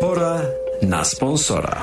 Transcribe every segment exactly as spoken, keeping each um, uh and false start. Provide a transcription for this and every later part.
Pora na sponsora.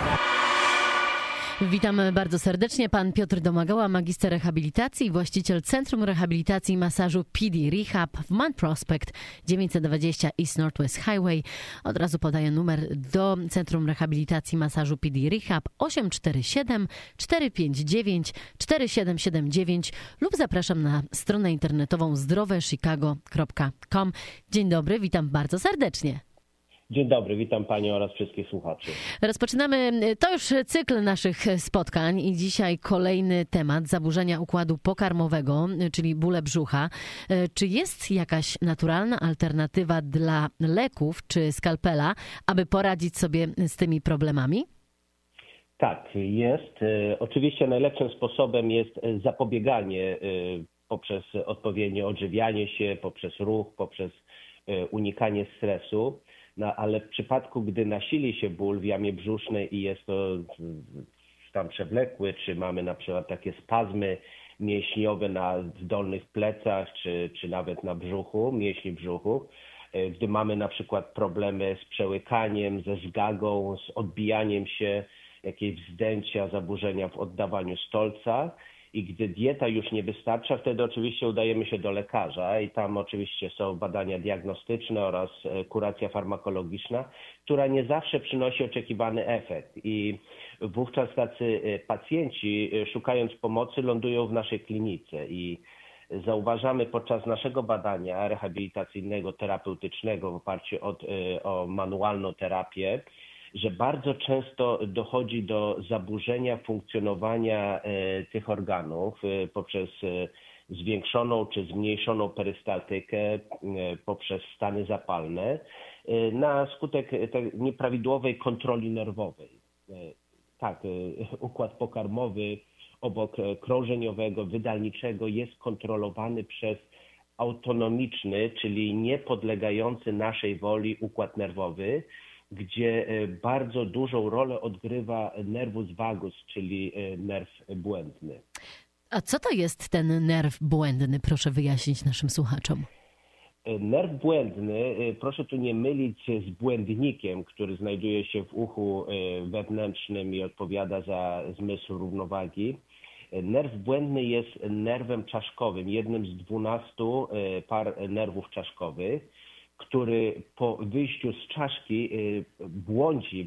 Witamy bardzo serdecznie. Pan Piotr Domagała, magister rehabilitacji, właściciel Centrum Rehabilitacji i Masażu P D Rehab w Man Prospect dziewięćset dwadzieścia East Northwest Highway. Od razu podaję numer do Centrum Rehabilitacji i Masażu P D Rehab osiem cztery siedem, cztery pięć dziewięć, cztery siedem siedem dziewięć lub zapraszam na stronę internetową zdrowe chicago kropka com. Dzień dobry, witam bardzo serdecznie. Dzień dobry, witam Panią oraz wszystkich słuchaczy. Rozpoczynamy, to już cykl naszych spotkań i dzisiaj kolejny temat, zaburzenia układu pokarmowego, czyli bóle brzucha. Czy jest jakaś naturalna alternatywa dla leków czy skalpela, aby poradzić sobie z tymi problemami? Tak, jest. Oczywiście najlepszym sposobem jest zapobieganie poprzez odpowiednie odżywianie się, poprzez ruch, poprzez unikanie stresu. No, ale w przypadku, gdy nasili się ból w jamie brzusznej i jest to stan przewlekły, czy mamy na przykład takie spazmy mięśniowe na dolnych plecach, czy, czy nawet na brzuchu, mięśni brzuchu, gdy mamy na przykład problemy z przełykaniem, ze zgagą, z odbijaniem się, jakieś wzdęcia, zaburzenia w oddawaniu stolca, i gdy dieta już nie wystarcza, wtedy oczywiście udajemy się do lekarza i tam oczywiście są badania diagnostyczne oraz kuracja farmakologiczna, która nie zawsze przynosi oczekiwany efekt. I wówczas tacy pacjenci, szukając pomocy, lądują w naszej klinice i zauważamy podczas naszego badania rehabilitacyjnego, terapeutycznego w oparciu od, o manualną terapię, że bardzo często dochodzi do zaburzenia funkcjonowania tych organów poprzez zwiększoną czy zmniejszoną perystaltykę, poprzez stany zapalne na skutek nieprawidłowej kontroli nerwowej. Tak, układ pokarmowy obok krążeniowego, wydalniczego jest kontrolowany przez autonomiczny, czyli niepodlegający naszej woli układ nerwowy, gdzie bardzo dużą rolę odgrywa nervus vagus, czyli nerw błędny. A co to jest ten nerw błędny? Proszę wyjaśnić naszym słuchaczom. Nerw błędny, proszę tu nie mylić z błędnikiem, który znajduje się w uchu wewnętrznym i odpowiada za zmysł równowagi. Nerw błędny jest nerwem czaszkowym, jednym z dwunastu par nerwów czaszkowych, który po wyjściu z czaszki błądzi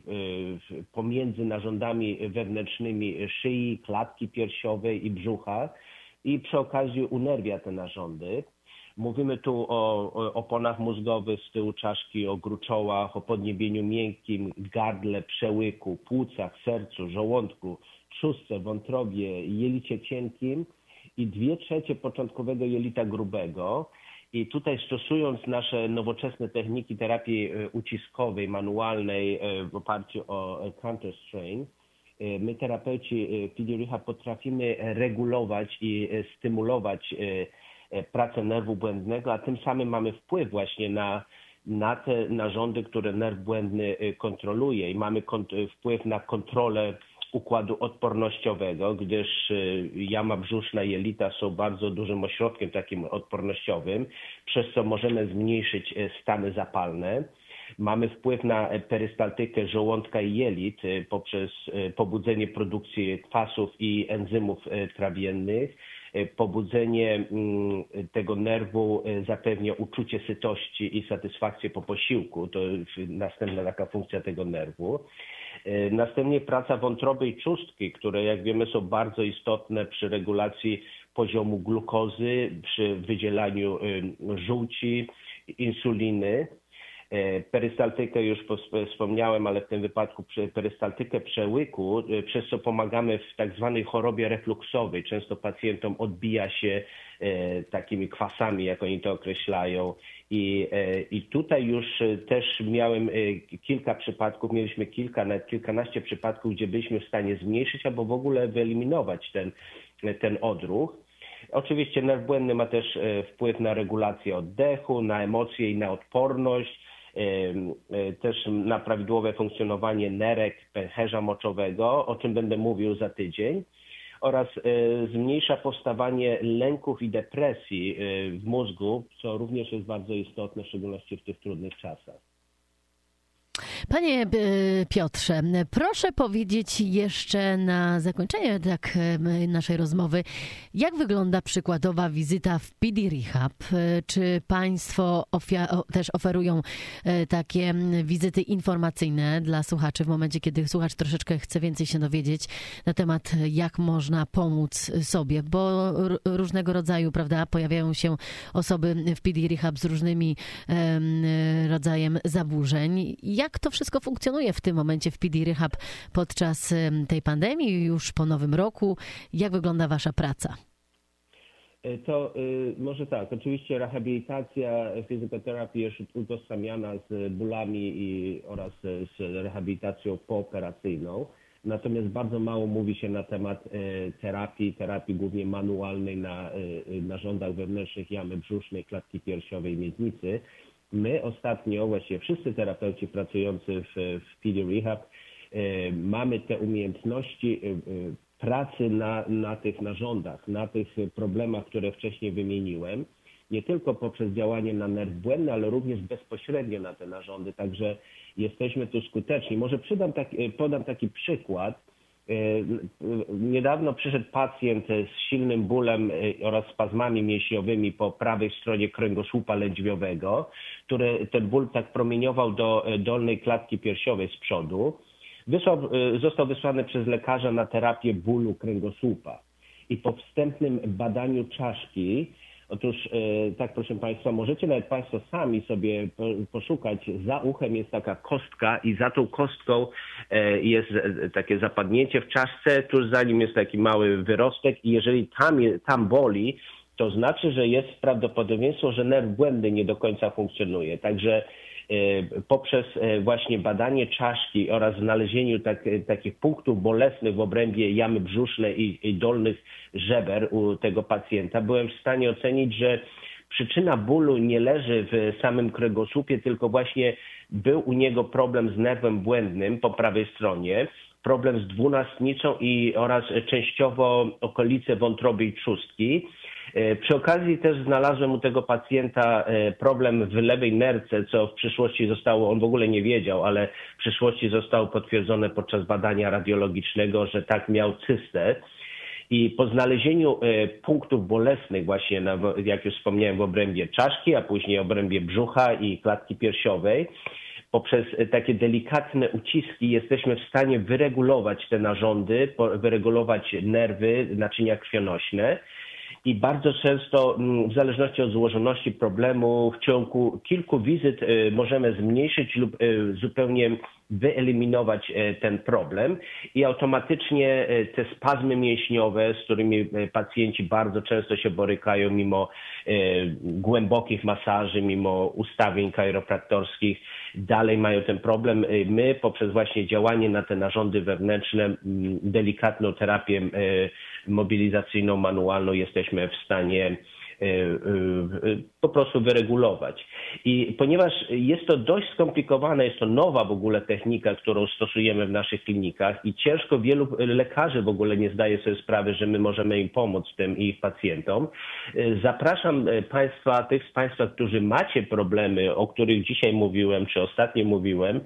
pomiędzy narządami wewnętrznymi szyi, klatki piersiowej i brzucha i przy okazji unerwia te narządy. Mówimy tu o oponach mózgowych z tyłu czaszki, o gruczołach, o podniebieniu miękkim, gardle, przełyku, płucach, sercu, żołądku, trzustce, wątrobie, jelicie cienkim i dwie trzecie początkowego jelita grubego. I tutaj stosując nasze nowoczesne techniki terapii uciskowej, manualnej w oparciu o counter strain, my terapeuci P D Rehab potrafimy regulować i stymulować pracę nerwu błędnego, a tym samym mamy wpływ właśnie na, na te narządy, które nerw błędny kontroluje i mamy kont- wpływ na kontrolę układu odpornościowego, gdyż jama brzuszna i jelita są bardzo dużym ośrodkiem takim odpornościowym, przez co możemy zmniejszyć stany zapalne. Mamy wpływ na perystaltykę żołądka i jelit poprzez pobudzenie produkcji kwasów i enzymów trawiennych. Pobudzenie tego nerwu zapewnia uczucie sytości i satysfakcję po posiłku. To następna taka funkcja tego nerwu. Następnie praca wątroby i trzustki, które jak wiemy są bardzo istotne przy regulacji poziomu glukozy, przy wydzielaniu żółci, insuliny. Perystaltykę już wspomniałem, ale w tym wypadku perystaltykę przełyku, przez co pomagamy w tak zwanej chorobie refluksowej. Często pacjentom odbija się takimi kwasami, jak oni to określają. I, i tutaj już też miałem kilka przypadków, mieliśmy kilka, nawet kilkanaście przypadków, gdzie byliśmy w stanie zmniejszyć albo w ogóle wyeliminować ten, ten odruch. Oczywiście nerw błędny ma też wpływ na regulację oddechu, na emocje i na odporność. Też na prawidłowe funkcjonowanie nerek, pęcherza moczowego, o czym będę mówił za tydzień, oraz zmniejsza powstawanie lęków i depresji w mózgu, co również jest bardzo istotne, w szczególności w tych trudnych czasach. Panie Piotrze, proszę powiedzieć jeszcze na zakończenie tak naszej rozmowy, jak wygląda przykładowa wizyta w P D Rehab? Czy Państwo ofia- też oferują takie wizyty informacyjne dla słuchaczy w momencie, kiedy słuchacz troszeczkę chce więcej się dowiedzieć na temat, jak można pomóc sobie, bo r- różnego rodzaju, prawda, pojawiają się osoby w P D Rehab z różnymi um, rodzajem zaburzeń. Jak to wszystko funkcjonuje w tym momencie w P D Rehab podczas um, tej pandemii, już po nowym roku? Jak wygląda Wasza praca? To y, może tak, oczywiście rehabilitacja, fizjoterapia jest utożsamiana z bólami i, oraz z rehabilitacją pooperacyjną. Natomiast bardzo mało mówi się na temat y, terapii, terapii głównie manualnej na y, narządach wewnętrznych jamy brzusznej, klatki piersiowej, miednicy. My ostatnio, właściwie wszyscy terapeuci pracujący w, w P D Rehab y, mamy te umiejętności y, y, pracy na, na tych narządach, na tych problemach, które wcześniej wymieniłem, nie tylko poprzez działanie na nerw błędny, ale również bezpośrednio na te narządy, także jesteśmy tu skuteczni. Może przydam taki, podam taki przykład. Niedawno przyszedł pacjent z silnym bólem oraz spazmami mięśniowymi po prawej stronie kręgosłupa lędźwiowego, który ten ból tak promieniował do dolnej klatki piersiowej z przodu. Wysłał, został wysłany przez lekarza na terapię bólu kręgosłupa. I po wstępnym badaniu czaszki, otóż tak proszę Państwa, możecie nawet Państwo sami sobie poszukać, za uchem jest taka kostka i za tą kostką jest takie zapadnięcie w czaszce, tuż za nim jest taki mały wyrostek i jeżeli tam, tam boli, to znaczy, że jest prawdopodobieństwo, że nerw błędny nie do końca funkcjonuje. Także poprzez właśnie badanie czaszki oraz znalezieniu tak, takich punktów bolesnych w obrębie jamy brzusznej i, i dolnych żeber u tego pacjenta byłem w stanie ocenić, że przyczyna bólu nie leży w samym kręgosłupie, tylko właśnie był u niego problem z nerwem błędnym po prawej stronie, problem z dwunastnicą i oraz częściowo okolice wątroby i trzustki. Przy okazji też znalazłem u tego pacjenta problem w lewej nerce, co w przyszłości zostało, on w ogóle nie wiedział, ale w przyszłości zostało potwierdzone podczas badania radiologicznego, że tak miał cystę. I po znalezieniu punktów bolesnych właśnie, na, jak już wspomniałem, w obrębie czaszki, a później w obrębie brzucha i klatki piersiowej, poprzez takie delikatne uciski jesteśmy w stanie wyregulować te narządy, wyregulować nerwy, naczynia krwionośne. I bardzo często, w zależności od złożoności problemu, w ciągu kilku wizyt możemy zmniejszyć lub zupełnie wyeliminować ten problem i automatycznie te spazmy mięśniowe, z którymi pacjenci bardzo często się borykają mimo głębokich masaży, mimo ustawień chiropraktorskich, dalej mają ten problem. My poprzez właśnie działanie na te narządy wewnętrzne, delikatną terapię mobilizacyjną, manualną jesteśmy w stanie po prostu wyregulować. I ponieważ jest to dość skomplikowane, jest to nowa w ogóle technika, którą stosujemy w naszych klinikach i ciężko wielu lekarzy w ogóle nie zdaje sobie sprawy, że my możemy im pomóc tym i ich pacjentom. Zapraszam Państwa, tych z Państwa, którzy macie problemy, o których dzisiaj mówiłem, czy ostatnio mówiłem,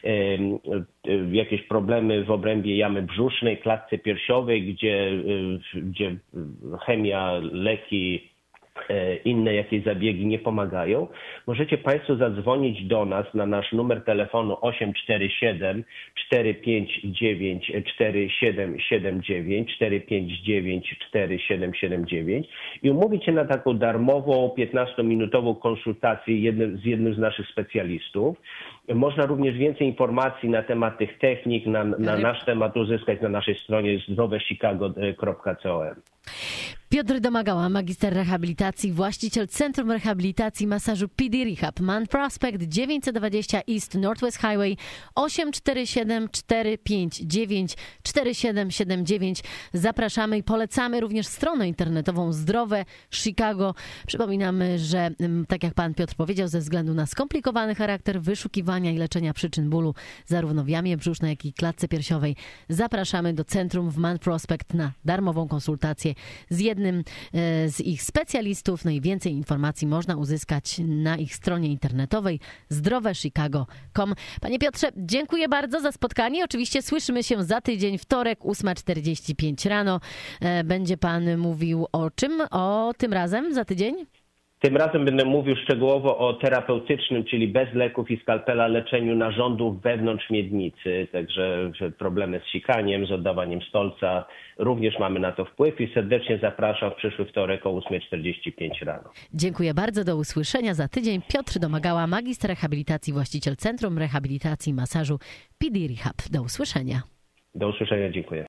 jakieś problemy w obrębie jamy brzusznej, klatce piersiowej, gdzie, gdzie chemia, leki, inne jakieś zabiegi nie pomagają, możecie Państwo zadzwonić do nas na nasz numer telefonu osiem cztery siedem, cztery pięć dziewięć, cztery siedem siedem dziewięć, cztery pięć dziewięć, cztery siedem siedem dziewięć i umówić się na taką darmową, piętnastominutową konsultację jednym, z jednym z naszych specjalistów. Można również więcej informacji na temat tych technik, na, na nasz temat uzyskać na naszej stronie zdrowe chicago kropka com. Piotr Domagała, magister rehabilitacji, właściciel Centrum Rehabilitacji Masażu P D Rehab, Man Prospect dziewięćset dwadzieścia East Northwest Highway osiem cztery siedem, cztery pięć dziewięć, cztery siedem siedem dziewięć. Zapraszamy i polecamy również stronę internetową Zdrowe Chicago. Przypominamy, że tak jak pan Piotr powiedział, ze względu na skomplikowany charakter wyszukiwania i leczenia przyczyn bólu zarówno w jamie brzusznej, jak i klatce piersiowej, zapraszamy do centrum w Man Prospect na darmową konsultację z jednym jednym z ich specjalistów. No i więcej informacji można uzyskać na ich stronie internetowej zdrowe chicago kropka com. Panie Piotrze, dziękuję bardzo za spotkanie. Oczywiście słyszymy się za tydzień, wtorek, ósma czterdzieści pięć rano. Będzie pan mówił o czym? O tym razem za tydzień? Tym razem będę mówił szczegółowo o terapeutycznym, czyli bez leków i skalpela leczeniu narządów wewnątrz miednicy. Także problemy z sikaniem, z oddawaniem stolca. Również mamy na to wpływ i serdecznie zapraszam w przyszły wtorek o ósma czterdzieści pięć rano. Dziękuję bardzo. Do usłyszenia za tydzień. Piotr Domagała, magister rehabilitacji, właściciel Centrum Rehabilitacji i Masażu P D Rehab. Do usłyszenia. Do usłyszenia. Dziękuję.